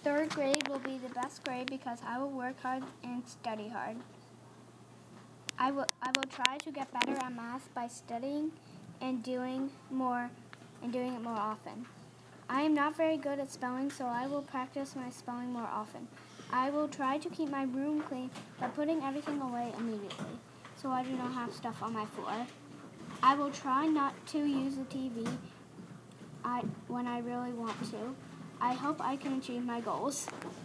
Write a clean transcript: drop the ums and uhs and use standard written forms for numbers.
Third grade will be the best grade because I will work hard and study hard. I will try to get better at math by studying and doing it more often. I am not very good at spelling, so I will practice my spelling more often. I will try to keep my room clean by putting everything away immediately, so I do not have stuff on my floor. I will try not to use the TV when I really want to. I hope I can achieve my goals.